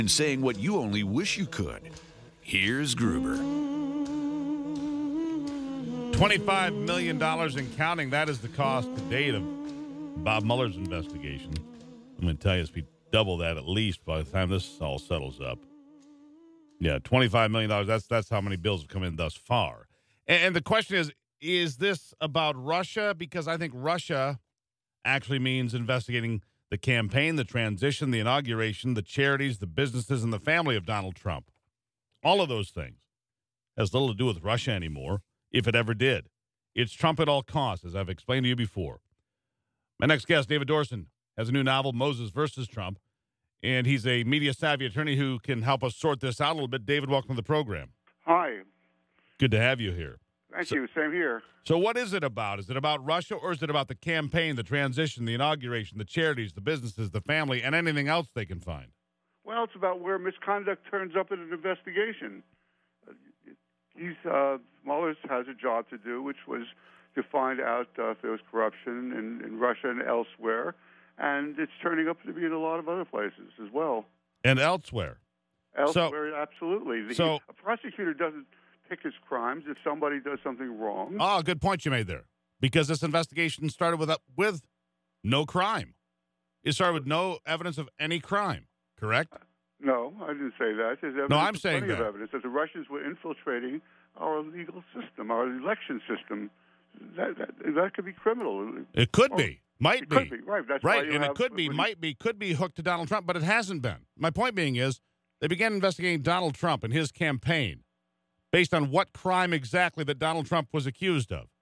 and saying what you only wish you could. Here's Gruber. $25 million and counting. That is the cost to date of Bob Mueller's investigation. I'm going to tell you, it's be double that at least by the time this all settles up. Yeah, $25 million. That's how many bills have come in thus far. And the question is this about Russia? Because I think Russia actually means investigating the campaign, the transition, the inauguration, the charities, the businesses, and the family of Donald Trump. All of those things has little to do with Russia anymore, if it ever did. It's Trump at all costs, as I've explained to you before. My next guest, David Dorson, has a new novel, Moses versus Trump, and he's a media-savvy attorney who can help us sort this out a little bit. David, welcome to the program. Hi. Good to have you here. Thank you. Same here. So what is it about? Is it about Russia, or is it about the campaign, the transition, the inauguration, the charities, the businesses, the family, and anything else they can find? Well, it's about where misconduct turns up in an investigation. Mueller has a job to do, which was to find out if there was corruption in Russia and elsewhere, and it's turning up to be in a lot of other places as well. And elsewhere? Absolutely. A prosecutor doesn't pick his crimes if somebody does something wrong. Oh, good point you made there. Because this investigation started with no crime. It started with no evidence of any crime, correct? No, I didn't say that. There's evidence, I'm saying plenty that. of evidence that the Russians were infiltrating our legal system, our election system. That could be criminal. It could be. Might be. Could be, right. That's right, why and it could be, could be hooked to Donald Trump, but it hasn't been. My point being is they began investigating Donald Trump and his campaign based on what crime exactly that Donald Trump was accused of.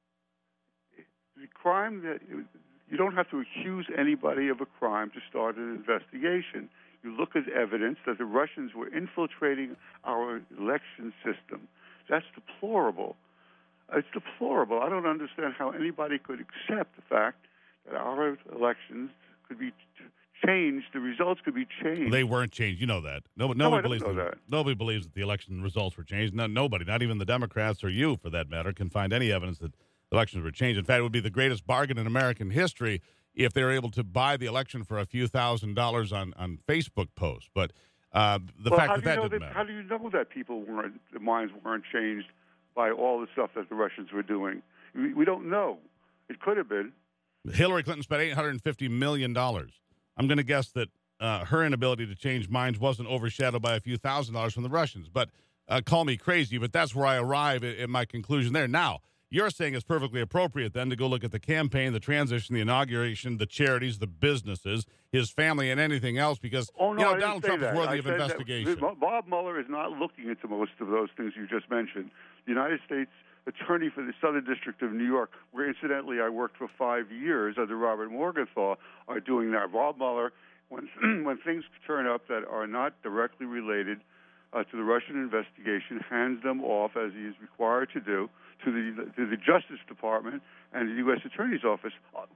The crime that you don't have to accuse anybody of a crime to start an investigation. You look at evidence that the Russians were infiltrating our election system. That's deplorable. It's deplorable. I don't understand how anybody could accept the fact that our elections could be changed. The results could be changed. They weren't changed. You know that. Nobody believes that. Nobody believes that the election results were changed. Nobody, not even the Democrats or you, for that matter, can find any evidence that elections were changed. In fact, it would be the greatest bargain in American history if they were able to buy the election for a few $1,000s on Facebook posts. But the fact that didn't matter. How do you know that their minds weren't changed by all the stuff that the Russians were doing? We don't know. It could have been. Hillary Clinton spent $850 million. I'm going to guess that her inability to change minds wasn't overshadowed by a few $1,000s from the Russians. But call me crazy, but that's where I arrive in my conclusion there. Now, you're saying it's perfectly appropriate then to go look at the campaign, the transition, the inauguration, the charities, the businesses, his family, and anything else because Donald Trump is worthy of investigation. Bob Mueller is not looking into most of those things you just mentioned. The United States Attorney for the Southern District of New York, where incidentally I worked for 5 years under Robert Morgenthau, are doing that. Bob Mueller, when things turn up that are not directly related to the Russian investigation, hands them off, as he is required to do, to the Justice Department and the U.S. Attorney's Office.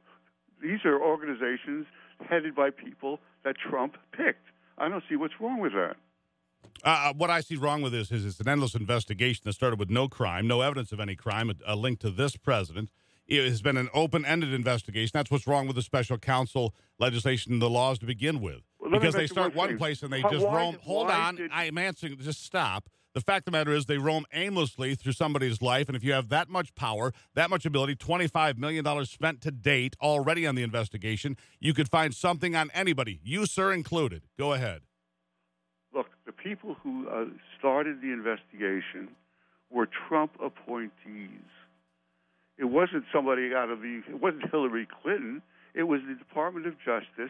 These are organizations headed by people that Trump picked. I don't see what's wrong with that. What I see wrong with this is it's an endless investigation that started with no crime, no evidence of any crime, a link to this president. It has been an open-ended investigation. That's what's wrong with the special counsel legislation, the laws to begin with. Because they start one place and they just roam. Hold on. I'm answering. Just stop. The fact of the matter is they roam aimlessly through somebody's life, and if you have that much power, that much ability, $25 million spent to date already on the investigation, you could find something on anybody, you, sir, included. Go ahead. Look, the people who started the investigation were Trump appointees. It wasn't it wasn't Hillary Clinton. It was the Department of Justice.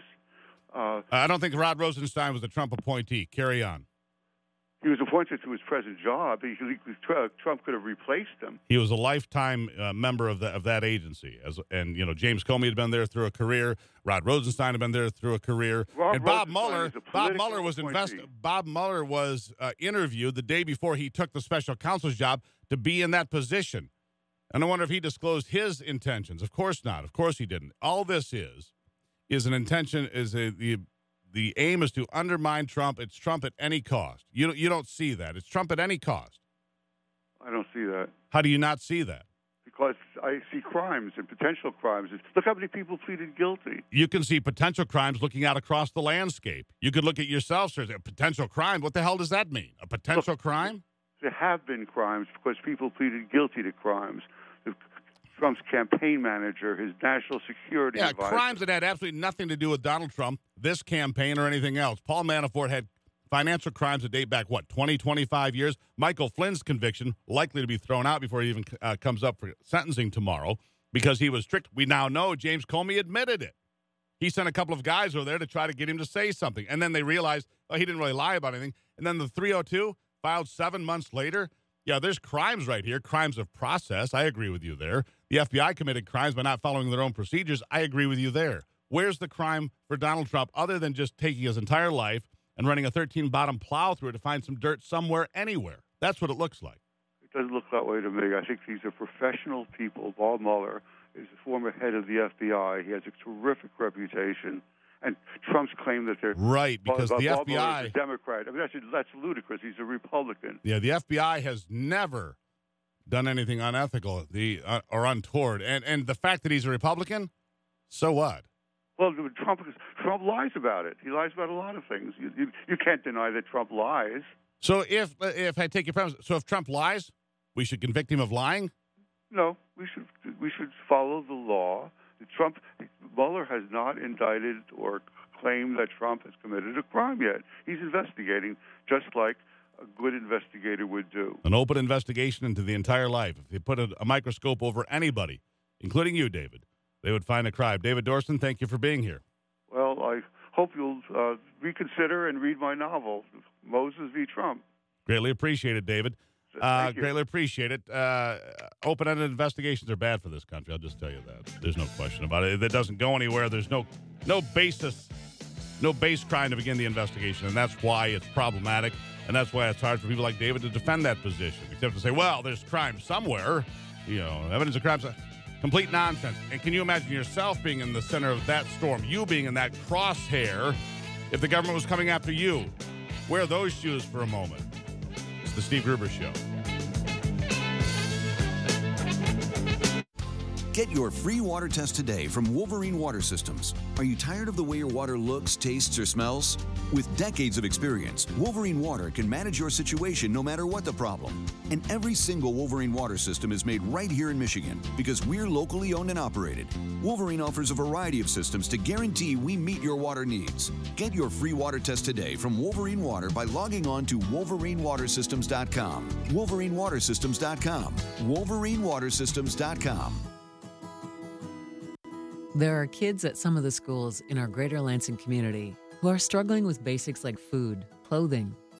I don't think Rod Rosenstein was a Trump appointee. Carry on. He was appointed to his present job. Trump could have replaced him. He was a lifetime member of that agency, and James Comey had been there through a career. Rod Rosenstein had been there through a career. Bob Mueller was interviewed the day before he took the special counsel's job to be in that position. And I wonder if he disclosed his intentions. Of course not. Of course he didn't. All this is an intention. The aim is to undermine Trump. It's Trump at any cost. You don't see that. It's Trump at any cost. I don't see that. How do you not see that? Because I see crimes and potential crimes. Look how many people pleaded guilty. You can see potential crimes looking out across the landscape. You could look at yourself, sir. A potential crime. What the hell does that mean? A potential crime? There have been crimes because people pleaded guilty to crimes. Trump's campaign manager, his national security advisor. Crimes that had absolutely nothing to do with Donald Trump, this campaign, or anything else. Paul Manafort had financial crimes that date back, 20, 25 years? Michael Flynn's conviction, likely to be thrown out before he even comes up for sentencing tomorrow because he was tricked. We now know James Comey admitted it. He sent a couple of guys over there to try to get him to say something. And then they realized, he didn't really lie about anything. And then the 302 filed 7 months later. Yeah, there's crimes right here, crimes of process. I agree with you there. The FBI committed crimes by not following their own procedures. I agree with you there. Where's the crime for Donald Trump other than just taking his entire life and running a 13-bottom plow through it to find some dirt somewhere, anywhere? That's what it looks like. It doesn't look that way to me. I think these are professional people. Bob Mueller is the former head of the FBI. He has a terrific reputation. And Trump's claim that they're right because the Bob FBI Mueller is a Democrat. I mean, that's ludicrous. He's a Republican. Yeah, the FBI has never done anything unethical or untoward. And the fact that he's a Republican, so what? Well, Trump lies about it. He lies about a lot of things. You can't deny that Trump lies. So if I take your premise, so if Trump lies, we should convict him of lying? No, we should follow the law. Mueller has not indicted or claimed that Trump has committed a crime yet. He's investigating, just like a good investigator would do. An open investigation into the entire life. If they put a microscope over anybody, including you, David, they would find a crime. David Dorson, thank you for being here. Well, I hope you'll reconsider and read my novel, Moses v. Trump. Greatly appreciated, David. Greatly appreciate it. Open-ended investigations are bad for this country. I'll just tell you that. There's no question about it. If it doesn't go anywhere, there's no basis, no base crime to begin the investigation, and that's why it's problematic, and that's why it's hard for people like David to defend that position. Except to say, well, there's crime somewhere, evidence of crime. Complete nonsense. And can you imagine yourself being in the center of that storm, you being in that crosshair, if the government was coming after you? Wear those shoes for a moment. The Steve Gruber Show. Get your free water test today from Wolverine Water Systems. Are you tired of the way your water looks, tastes, or smells? With decades of experience, Wolverine Water can manage your situation no matter what the problem. And every single Wolverine Water System is made right here in Michigan because we're locally owned and operated. Wolverine offers a variety of systems to guarantee we meet your water needs. Get your free water test today from Wolverine Water by logging on to WolverineWaterSystems.com. WolverineWaterSystems.com. WolverineWaterSystems.com. There are kids at some of the schools in our Greater Lansing community who are struggling with basics like food, clothing,